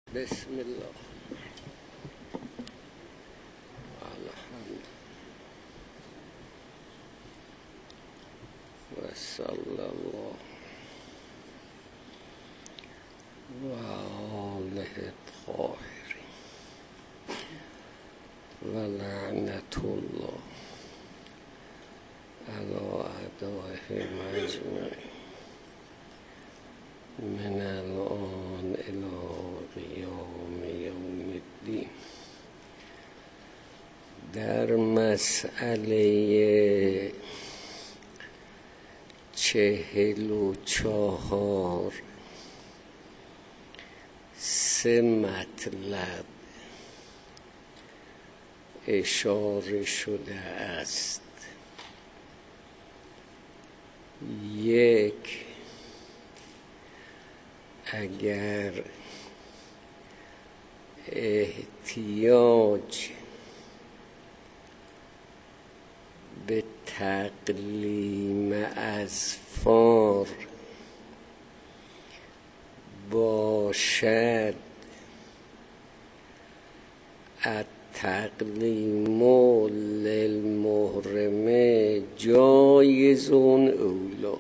بسم الله الحمد و صلی الله و آله الطاهرین و لعنت الله علی اعدائهم اجمعین من الان الی قیام یوم الدین. در مسئله 44 3 مطلب اشاره شده است. 1. اگر احتیاج به تقلیم اظفار باشد، التقلیم للمحرم جایز اولا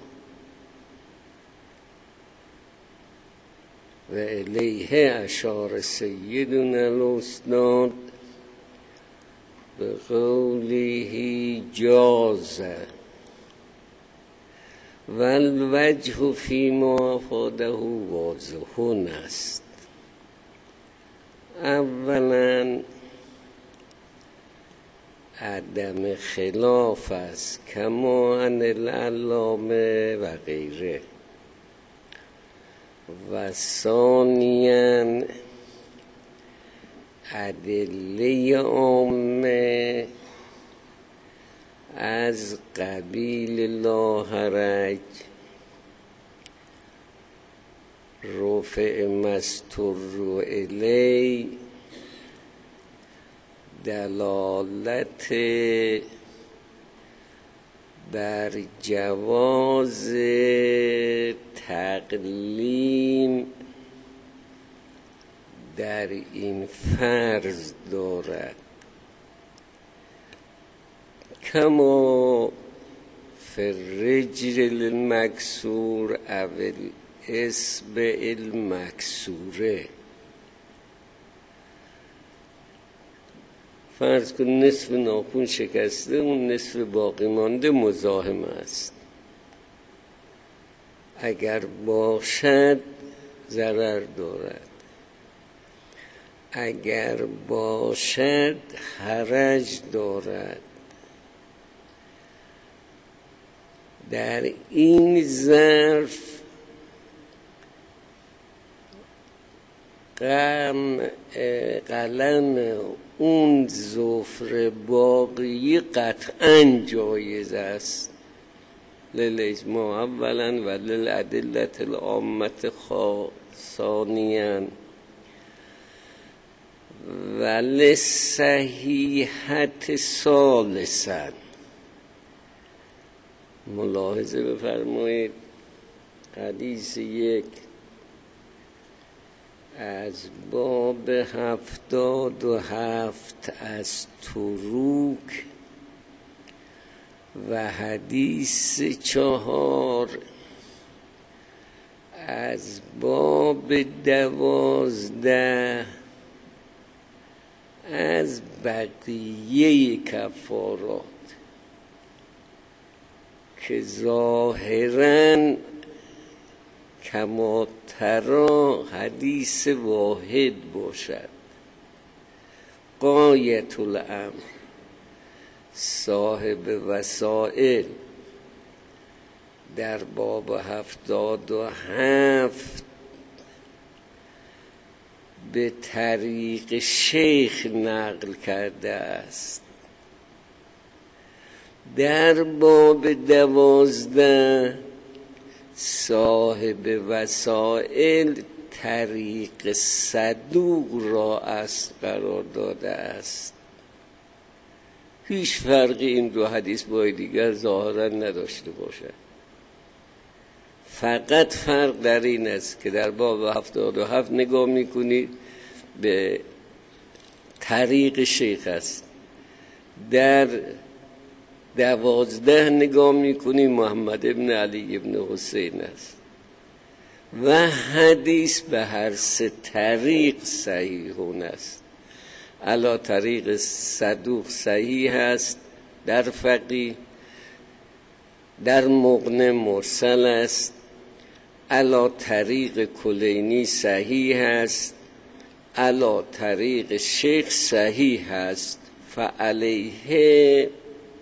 و الیه اشار سیدنا الاستاد به قوله جاز و الوجه فیما افاده واضح است. اولا عدم خلاف است کما ان العلامه و غیره، و ثانیاً ادله عامه از قبیل لا حرج، رفع مستر الی، دلالت بر جواز تقلیم در این فرض دارد، کما فی الرجل المکسور او الاصبع المکسوره. فرض کن نصف ناخن شکسته، اون نصف باقی مانده مزاحم است. اگر باشد ضرر دارد، اگر باشد حرج دارد. در این ظرف قلم اون ظفر باقی قطعا جایز است، للاجماع اولا و للادله العامه ثانیا و للصحیحه ثالثا. ملاحظه بفرمایید، حدیث 1 از باب 77 از تروک و حدیث 4 از باب 12 از بقیه کفارات که ظاهراً کما ترا حدیث واحد باشد. غایت الامر صاحب وسائل در باب 77 به طریق شیخ نقل کرده است. در باب 12 صاحب وسائل طریق صدوق را اصل قرار داده است. هیچ فرقی این دو حدیث با دیگر ظاهرا نداشته باشد. فقط فرق در این است که در باب 77 نگاه میکنید به طریق شیخ است. در 12 نگاه میکنیم محمد ابن علی ابن حسین است و حدیث به هر 3 طریق صحیحون است. علا طریق صدوق صحیح است، در فقیه، در مغنی مرسل است، علا طریق کلینی صحیح است، علا طریق شیخ صحیح است. فعلیه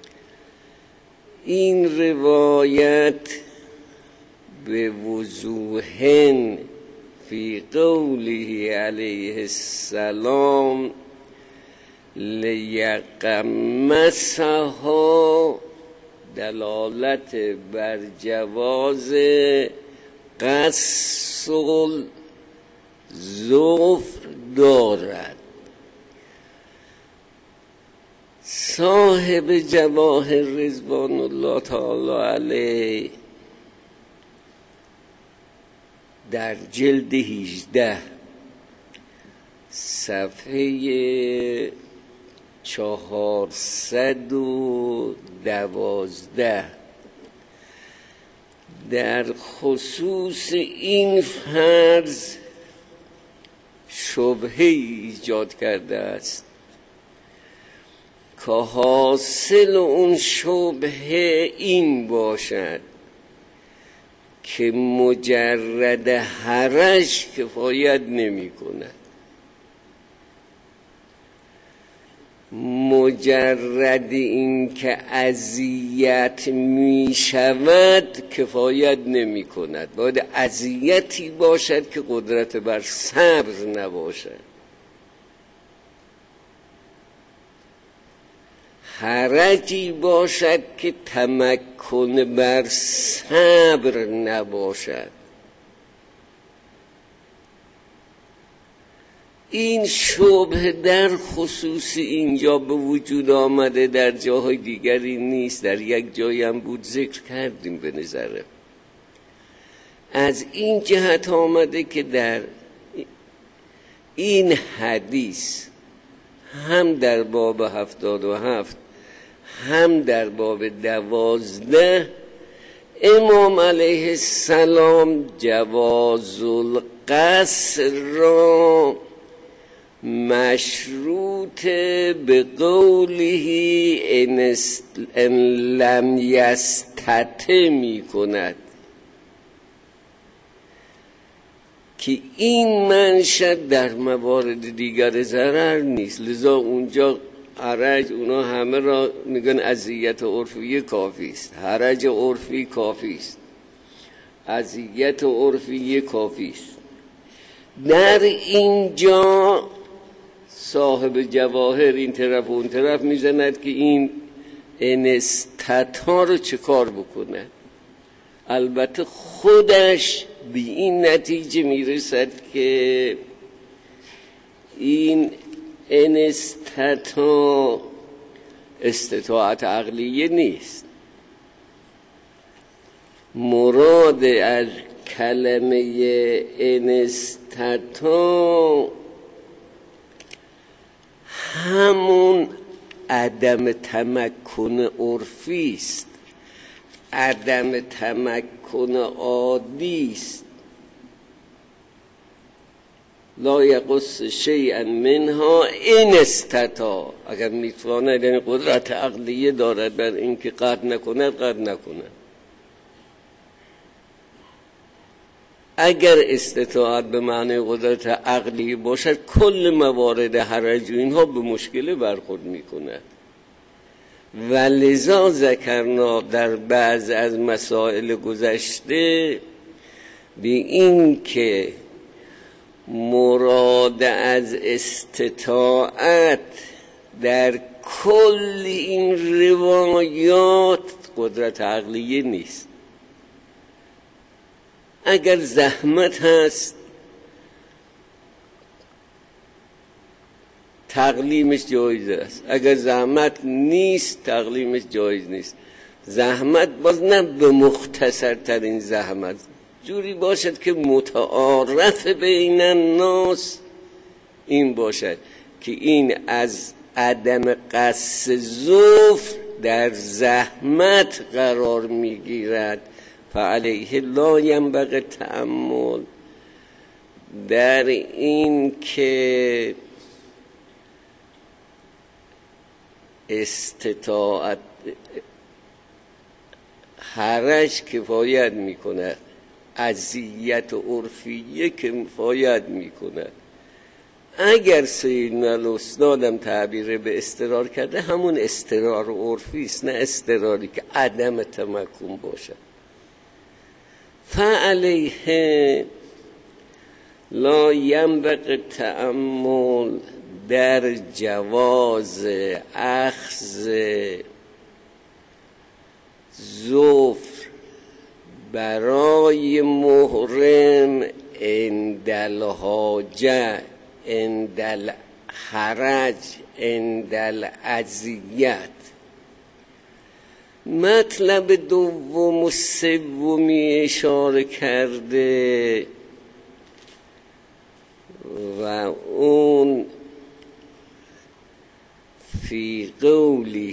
این روایت به وضوح فی قوله علیه السلام لیقمسها دلالت بر جواز قص الظفر دارد. صاحب جواهر رضوان الله تعالی علیه در جلد 18 صفحه 412 در خصوص این فرض شبهه ایجاد کرده است که حاصل اون شبهه این باشد که مجرد حرج کفایت نمی کند، مجرد این که اذیت می شود کفایت نمی کند، باید اذیتی باشد که قدرت بر صبر نباشد، حرجی باشد که تمکن بر صبر نباشد. این شبه در خصوص اینجا به وجود آمده، در جاهای دیگری نیست، در یک جایی هم بود ذکر کردیم به نظره. از این جهت آمده که در این حدیث هم در باب 77 هم در باب 12 امام علیه السلام جواز القصر را مشروط به قوله ان لم یستطع می کند که این منشأ در موارد دیگر ضرر نیست. لذا اونجا حرج اونا همه را میگن اذیت عرفی کافی است، حرج عرفی کافی است، اذیت عرفی کافی است. در اینجا صاحب جواهر این طرف و اون طرف میزند که این انستطاع رو چه کار بکنه. البته خودش به این نتیجه میرسد که این استطاعت عقلیه نیست. مراد از کلمه انستطاع همون عدم تمکن عرفی است، عدم تمکن عادی است. لا یقص شیئا منها ان استطاع، اگر میتواند، یعنی قدرت عقلیه دارد بر اینکه قطع نکند، قطع نکند. اگر استطاعت به معنی قدرت عقلی باشد کل موارد حرج اینها به مشکل برخورد میکند. و لذا ذکرنا در بعض از مسائل گذشته به این که مراد از استطاعت در کل این روایات قدرت عقلیه نیست. اگر زحمت هست تقلیمش جایز است، اگر زحمت نیست تقلیمش جایز نیست. زحمت باز نه به مختصرترین زحمت، جوری باشد که متعارف بین الناس این باشد که این از عدم قصد ظفر در زحمت قرار میگیرد. فعلیه لا ینبغی تأمل، در این که استطاعت حرج کفایت میکند، اذیت عرفیه کفایت میکند. اگر سیدنا الاستادم تعبیر به اضطرار کرده، همون اضطرار عرفی است، نه اضطراری که عدم تمکن باشد. فعلیه لا ینبغی تأمل در جواز اخذ ظفر برای محرم عند الحاجه، عند الحرج، عند الاذیت. مطلب دوم و سومی اشاره کرده و اون فی قوله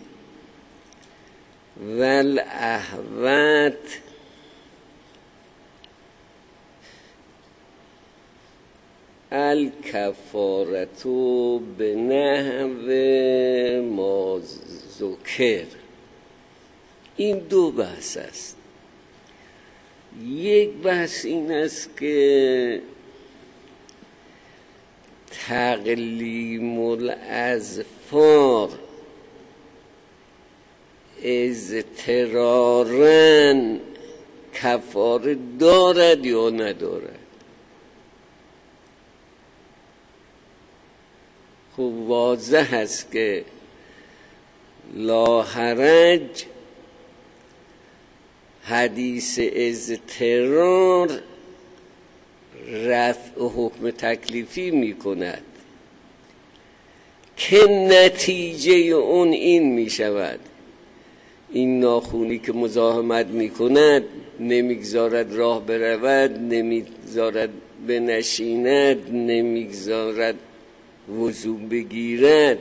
والاهوت الکفارتو به نحو ما ذکر. این دو بحث است. یک بحث این است که تقلیم الاظفار اضطراراً کفاره دارد یا ندارد. خب واضح است که لا حرج حدیث اضطرار رفع حکم تکلیفی می کند که نتیجه اون این می شود این ناخونی که مزاحمت می کند، نمیگذارد راه برود، نمیگذارد بنشیند، نمیگذارد وضو بگیرد،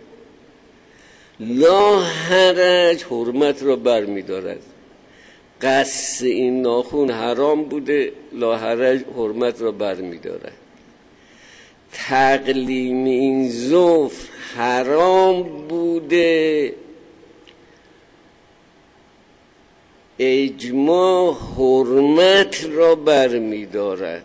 لا حرج حرمت را بر می دارد. قصد این ناخون حرام بوده، لا حرج حرمت را بر می دارد. تقلیم این ظفر حرام بوده، اجماع حرمت را بر می دارد.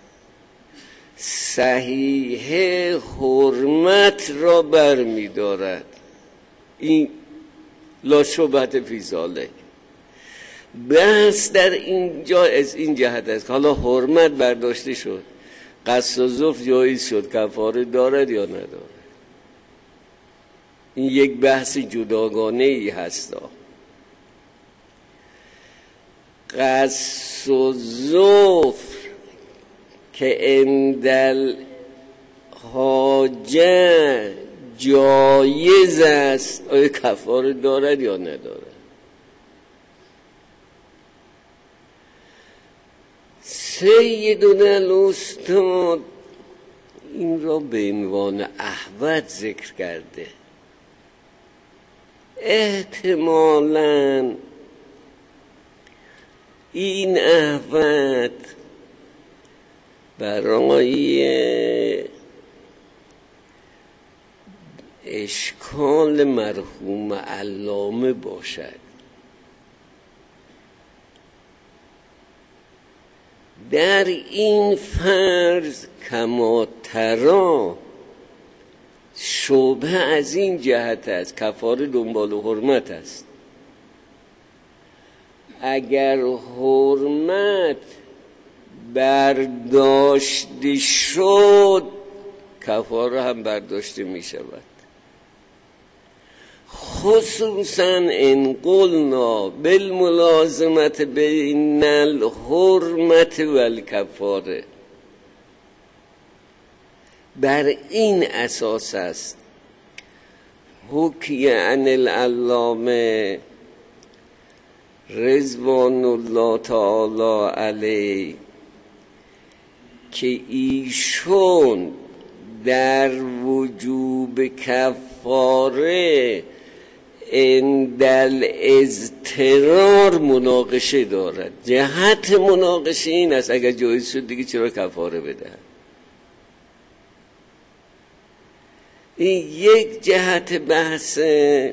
صحیح حرمت را بر می دارد. این لا شبهة فی ذلک. بحث در اینجا از این جهت است. حالا حرمت برداشته شد، قصد و ظفر جایز شد، کفاره دارد یا ندارد. این یک بحث جداگانه ای هست. قصد و ظفر که عند الحاجه جایز است، آیا کفاره دارد یا ندارد؟ سیدنا الاستاد این را به عنوان احوط ذکر کرده. احتمالاً این احوط برای اشکال مرحوم علامه باشد. در این فرض کما ترا شبهه از این جهت است، کفاره دنبال حرمت است. اگر حرمت برداشته شد، کفاره هم برداشته می شود. خصوصا ان قلنا بالملازمت بین الحرمت و الکفاره. بر این اساس است حکی عن العلامه رضوان الله تعالی علیه که ایشون در وجوب کفاره عند الاضطرار مناقشه دارد. جهت مناقشه این است اگر جایز شد دیگه چرا کفاره بدهد. این یک جهت بحثه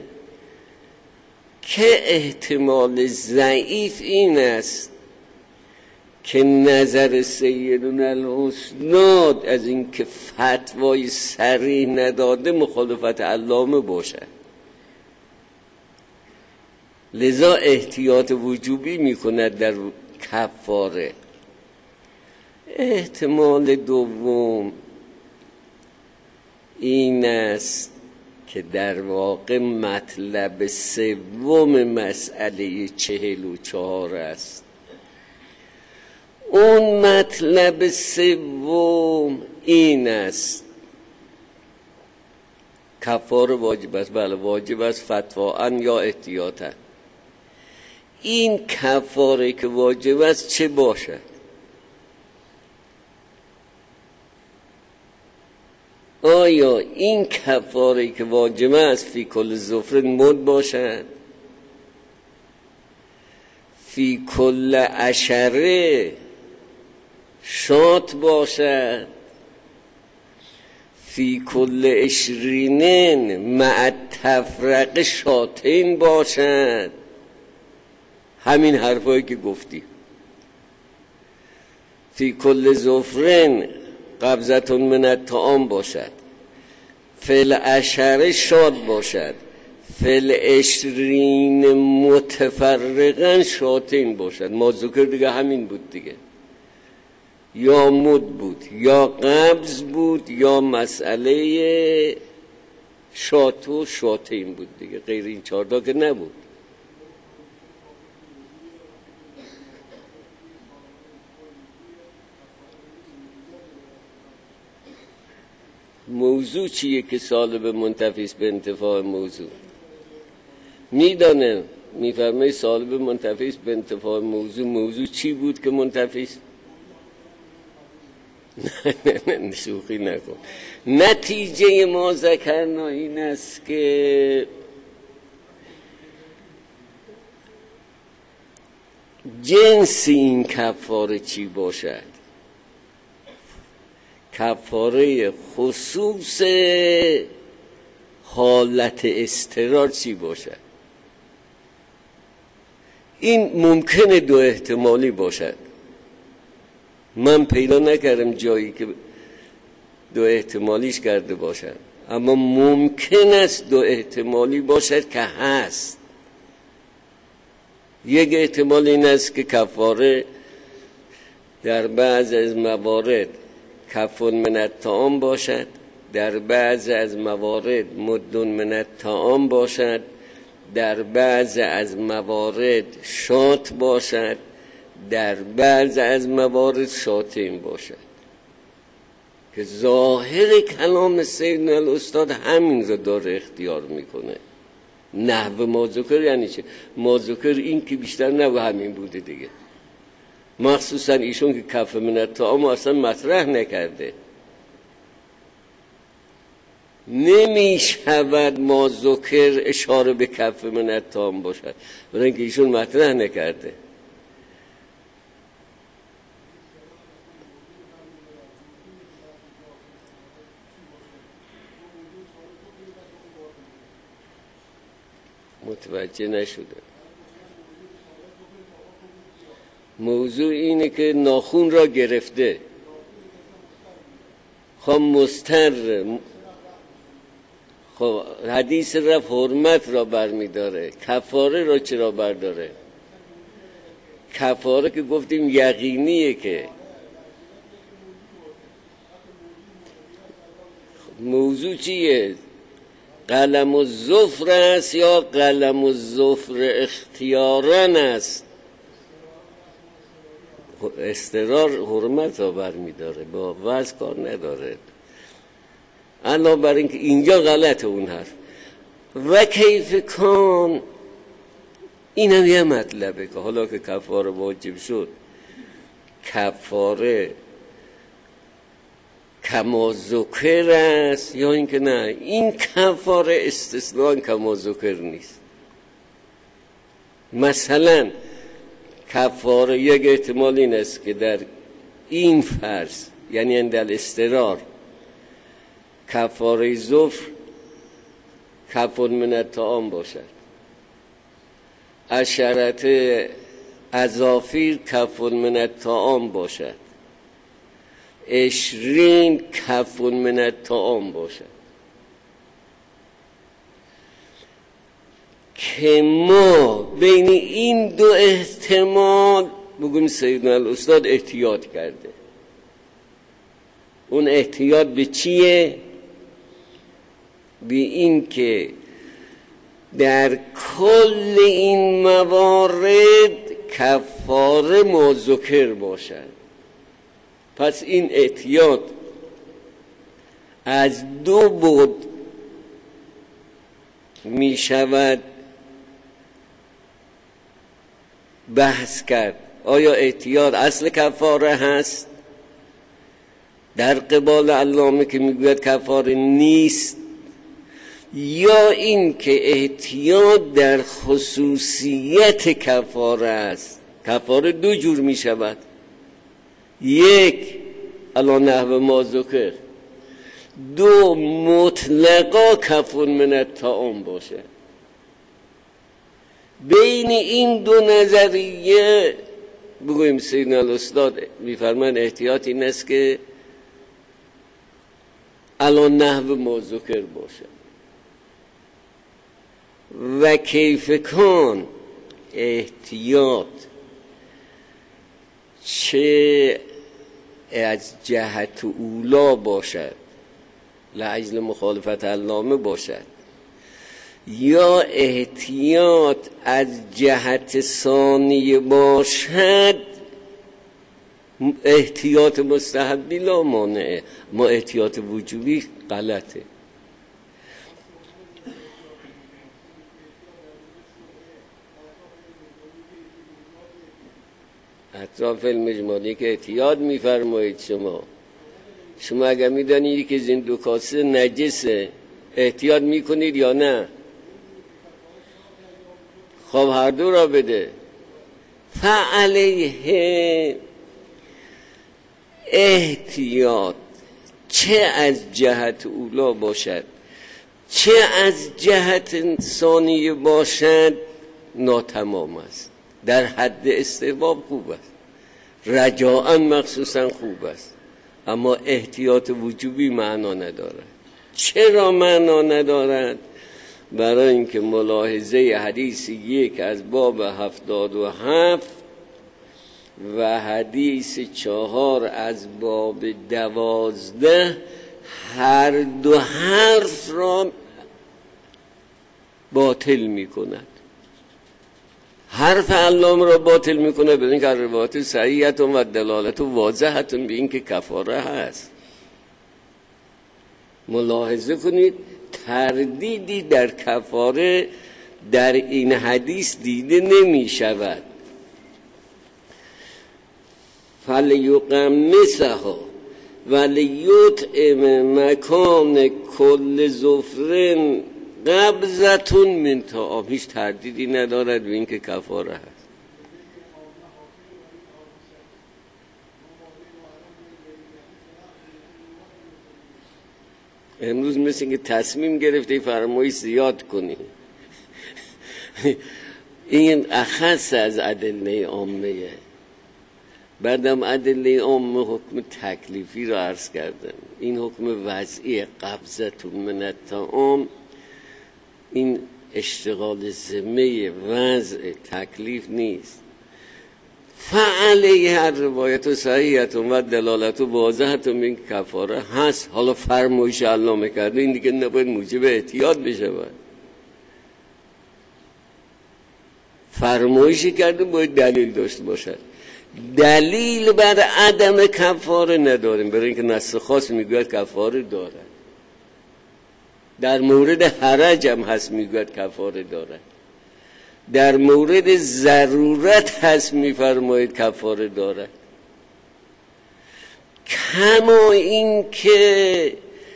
که احتمال ضعیف این است که نظر سیدنا الاسناد از این که فتوای صریح نداده مخالفت علامه باشد، لذا احتیاط وجوبی میکند در کفاره. احتمال دوم این است که در واقع مطلب سوم مسئله 44 است. اون مطلب سوم این است کفاره واجب است. بله واجب است فتواً یا احتیاطاً. این کفاره که واجب است چه باشد؟ آیا این کفاره که واجب است فی کل ظفر مد باشد، فی کل عشره شات باشد، فی کل عشرینین مع تفرق شاتین باشد؟ همین حرفایی که گفتی. فی کل ظفرین قبضتون من الطعام باشد، فی العشره شاد باشد، فی العشرین متفرقا شاتین باشد. ما ذکر دیگه همین بود دیگه، یا مد بود یا قبض بود یا مسئله شات و شاتین بود دیگه، غیر این 4 تا که نبود. موضوع چیه که سالب منتفی به انتفاع موضوع؟ میدانه میفرمه سالب منتفی به انتفاع موضوع چی بود که منتفی؟ نه شوخی نکن. نتیجه ما ذکرنا این است که جنس این کفاره چی باشد. کفاره خصوص حالت اضطرار چی باشد؟ این ممکنه 2 احتمالی باشد. من پیدا نکردم جایی که 2 احتمالیش کرده باشد، اما ممکن است 2 احتمالی باشد که هست. یک احتمال این است که کفاره در بعض از موارد کفن من الطعام باشد، در بعض از موارد مدن من الطعام باشد، در بعض از موارد شات باشد، در بعض از موارد شاتین باشد، که ظاهر کلام سیدنا الاستاد همین رو داره اختیار میکنه. نحو ما ذکر یعنی چه؟ ما ذکر این که بیشتر نحو همین بوده دیگه، مخصوصا ایشون که کف من الطعام اصلا مطرح نکرده. نمی شود ما ذکر اشاره به کف من الطعام باشد، برای اینکه ایشون مطرح نکرده. متوجه نشده. موضوع اینه که ناخون را گرفته، خب مستر، خب حدیث رفع حرمت را برمیداره، کفاره را چرا برداره؟ کفاره که گفتیم یقینیه که موضوع چیه؟ قلم الظفر است یا قلم الظفر اختیارن است؟ استقرار حرمت را برمیداره، با وضع کار نداره. علاوه بر اینکه اینجا غلطه اون حرف و کیف کان، این هم یه مطلبه که حالا که کفاره واجب شد، کما ذکر است یا اینکه نه این کفاره استثناء کما ذکر نیست. مثلا کفاره یک احتمال این است که در این فرض یعنی عند الاضطرار کفاره ظفر کف من الطعام باشد، عشرة اظافیر کف من الطعام باشد، 20 کف من الطعام باشد، که ما بین این دو احتمال بگویم سیدنا الاستاد احتیاط کرده. اون احتیاط به چیه؟ به این که در کل این موارد کفاره ما ذکر باشد. پس این احتیاط از دو بعد می شود بحث کرد. آیا احتیاط اصل کفاره هست در قبال علامه که میگوید کفاره نیست، یا این که احتیاط در خصوصیت کفاره است؟ کفاره دو جور می شود، یک علی نحو ما ذکر، دو مطلقا کف من الطعام باشه. بین این دو نظریه بگویم سیدنا الاستاد میفرمان احتیاط این است که علی نحو ما ذکر باشه. و کیف کان احتیاط چه از جهت اولا باشد لعجل مخالفت علامه باشد، یا احتیاط از جهت ثانیه باشد، احتیاط مستحبی لا مانعه، ما احتیاط وجوبی غلطه. اطراف علم اجمالی که احتیاط میفرمایید شما اگر میدانید که این دو کاسه نجسه احتیاط میکنید یا نه؟ خب هر دو را بده. فعلیه احتیاط چه از جهت اولا باشد چه از جهت ثانیه باشد ناتمام است. در حد استحباب خوب است، رجاءً مخصوصا خوب است، اما احتیاط وجوبی معنا ندارد. چرا معنا ندارد؟ برای اینکه ملاحظه حدیث 1 از باب 77 و حدیث 4 از باب 12 هر دو حرف را باطل می کند. حرف علامه را باطل میکنه بدون اینکه روایت صحیحت و دلالت واضحت به این که کفاره هست. ملاحظه کنید تردیدی در کفاره در این حدیث دیده نمی شود. فلیقمسها ولیطعم مکان کل ظفر قبضتون من طعام، هیچ تردیدی ندارد به این که کفاره هست. امروز مثل اینکه تصمیم گرفته فرمایی زیاد کنی. این اخص از ادله عامه. بعدم ادله عامه حکم تکلیفی را عرض کردم. این حکم وضعی قبضتون من الطعام این اشتغال ذمه وضع تکلیف نیست. فعلیه هر روایت صحیحتون و دلالت واضحتون این کفاره هست. حالا فرمایش علامه کرده این دیگه نباید موجب احتیاط بشه. فرمایشی کرده باید دلیل داشته باشد. دلیل بر عدم کفاره نداریم، برای اینکه نص خاص میگوید کفاره دارد. در مورد حرج هم هست میگوید کفاره دارد، در مورد ضرورت هست میفرماید کفاره دارد. کما این که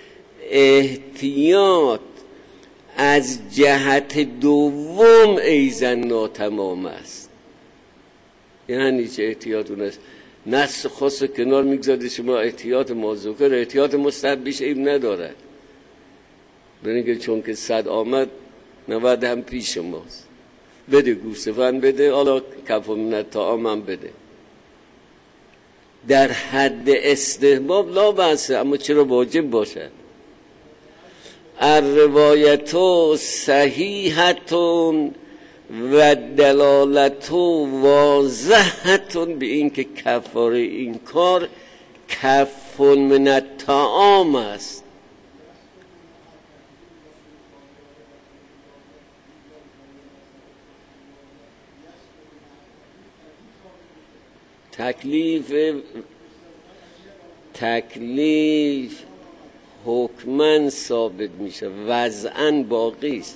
احتیاط از جهت دوم ایزن ناتمام است. یعنی چه احتیاطون است؟ نص خاص کنار میگذارده شما احتیاط مازوکر، احتیاط مستحبیش عیب ندارد، برای که چون که 100 آمد 90 هم پیش ماست. بده گوسفند بده، حالا کفو من طعام هم بده. در حد استحباب لا بأس، اما چرا واجب باشد؟ الروایت صحیحة و دلالت واضحة به این که کفاره این کار کف من الطعام است. تکلیف حکماً ثابت میشه، وضعاً باقی است.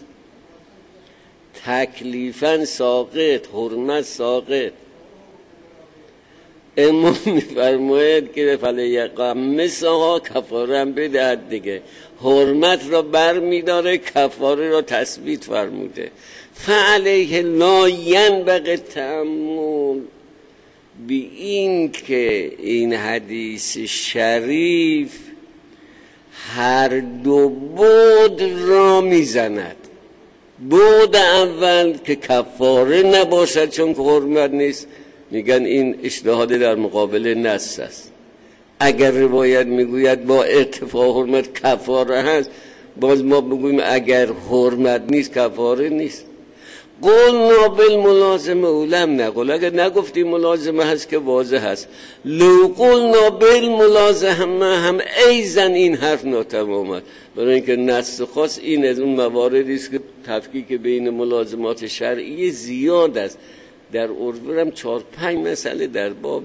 تکلیفاً ساقط، حرمت ساقط. امام میفرماید که فلیغمسها، کفاره هم بدهد دیگه. حرمت را بر میداره، کفاره را تثبیت فرموده. فعلیه لا ینبغی تأمل، بی این که این حدیث شریف هر دو بود را میزند. بود اول که کفاره نباشد چون که حرمت نیست، میگن این اجتهاد در مقابل نص است. اگر روایت میگوید با ارتفاع حرمت کفاره هست، باز ما بگوییم اگر حرمت نیست کفاره نیست. قلنا بالملازمه اولم نقول، اگر نگفتی ملازمه هست که واضح هست. لو قلنا بالملازمه هم ایزن این حرف ناتمام است، برای اینکه نص خاص این از اون مواردی است که تفکیک بین ملازمات شرعی زیاد است. در اردو هم 4-5 مسئله در باب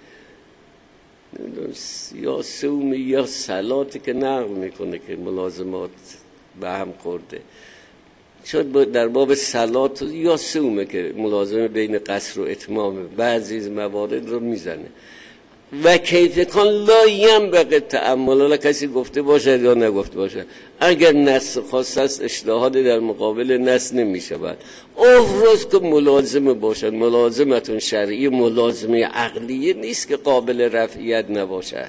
یا صوم یا صلاتی که نقل میکنه که ملازمات به هم خورده. شاید در باب صلات یا صومه که ملازمه بین قصر و اتمام بعضی از موارد رو میزنه. و کیف کان لا ینبغی تأمل، حالا کسی گفته باشد یا نگفته باشد، اگر نص خاص است اجتهاد در مقابل نص نمیشود. افرض که ملازمه باشد، ملازمتون شرعی ملازمه عقلیه نیست که قابل رفعیت نباشد.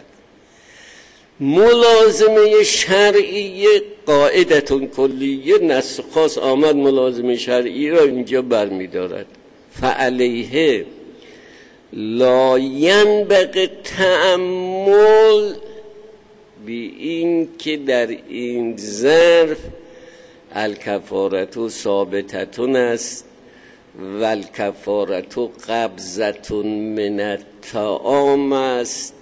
ملازمه شرعی قاعدتون کلیه، نص خاص آمد ملازمه شرعی را اینجا برمیدارد. فعلیه لا ینبغی تأمل، بی این که در این ظرف الکفارت ثابتتون است و الکفارت قبضتون من الطعام است.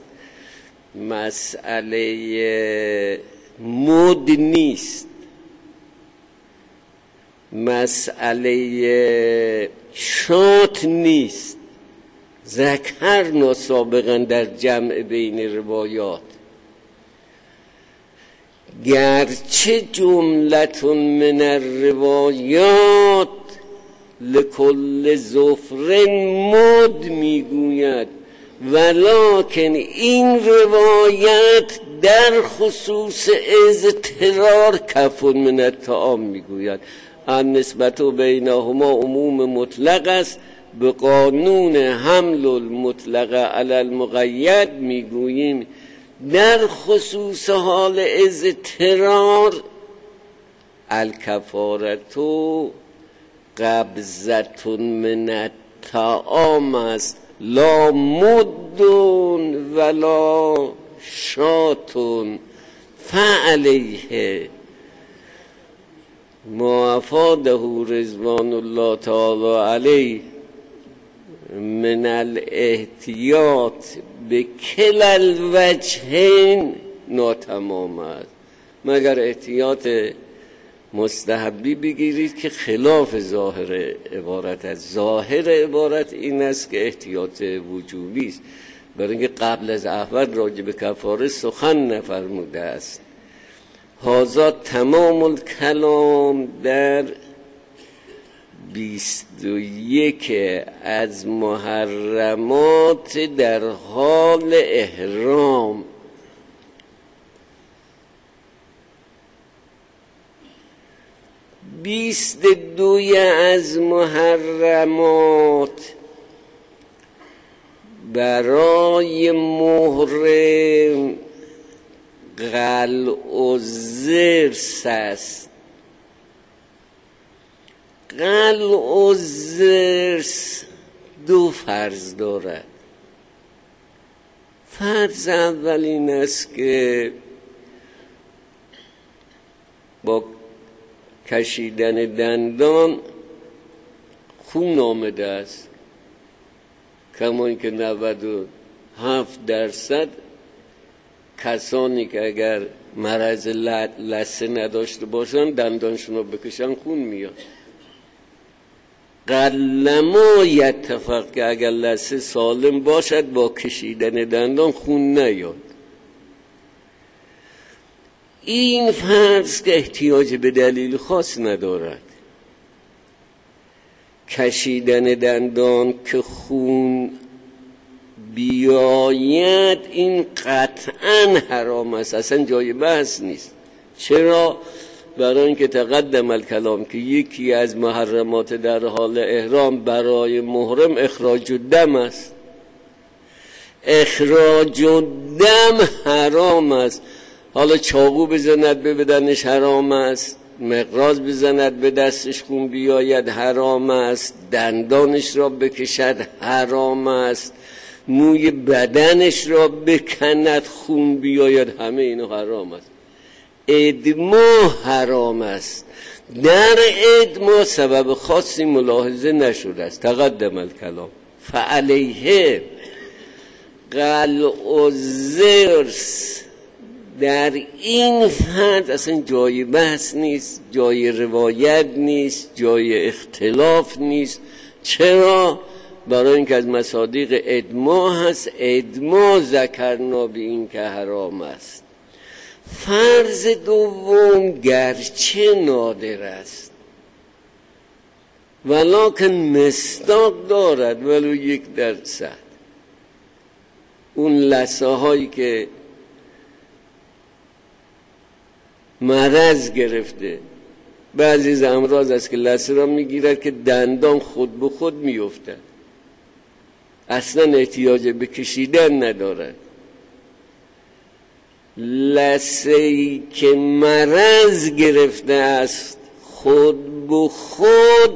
مسئله مد نیست، مسئله شات نیست. ذکرنا سابقا در جمع بین روایات، گرچه جملتون من الروایات لکل ظفر مد میگوید، ولکن این روایت در خصوص اضطرار کفن من الطعام میگوید. النسبت بینهما عموم مطلق است، به قانون حمل المطلق علی المقید میگوییم در خصوص حال اضطرار الکفارتو قبضتون من الطعام است، لا مدون ولا شاتون. فعلیه ما افاده رضوان الله تعالی علیه من الاحتیاط به کل الوجهین ناتمام است، مگر احتیاط مستحبی بگیرید که خلاف ظاهر عبارت است. ظاهر عبارت این است که احتیاط وجوبی است، برای اینکه قبل از احوال راجع به کفاره سخن نفرموده است. هذا تمام الکلام در 21 از محرمات در حال احرام. 22 از محرمات برای مهر قلع و ضرس است. قلع و ضرس 2 فرض دارد. فرض اول این است که با کشیدن دندان خون آمده است، کما اینکه 97% کسانی که اگر مرض لثه نداشته باشن دندانشون رو بکشن خون میاد. قلما یتفق که اگر لثه سالم باشد با کشیدن دندان خون نیاد. این فرض که احتیاج به دلیل خاص ندارد. کشیدن دندان که خون بیاید این قطعا حرام است، اصلا جای بحث نیست. چرا؟ برای اینکه تقدم الکلام که یکی از محرمات در حال احرام برای محرم اخراج الدم است. اخراج الدم حرام است. حالا چاقو بزند به بدنش حرام است، مقراض بزند به دستش خون بیاید حرام است، دندانش را بکشد حرام است، موی بدنش را بکند خون بیاید، همه اینو حرام است. ادما حرام است. در ادما سبب خاصی ملاحظه نشده است. تقدم الکلام. فعلیه قلع و ضرس در این فرض اصلا جای بحث نیست، جای روایت نیست، جای اختلاف نیست. چرا؟ برای اینکه از مصادیق ادما هست. ادما ذکرنا به این که حرام است. فرض دوم گرچه نادر است ولکن مصداق دارد ولو 1%. اون لثه هایی که مرض گرفته، بعضی از امراض است که لثه را میگیرد که دندان خود به خود میافتد، اصلا احتیاج به کشیدن ندارد. لثه‌ای که مرض گرفته است خود به خود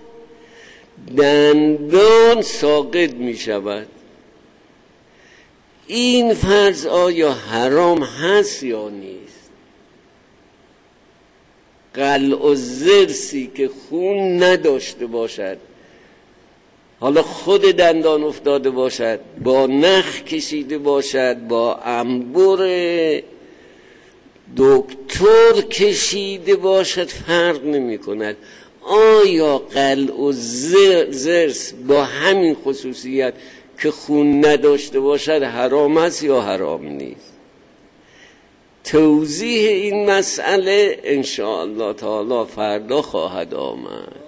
دندان ساقط می شود. این فرض آیا حرام هست یا نیست؟ قلع و ضرسی که خون نداشته باشد، حالا خود دندان افتاده باشد، با نخ کشیده باشد، با انبر دکتر کشیده باشد، فرق نمی کند. آیا قلع و ضرس با همین خصوصیت که خون نداشته باشد حرام است یا حرام نیست؟ توضیح این مسئله انشاءالله تعالی فردا خواهد آمد.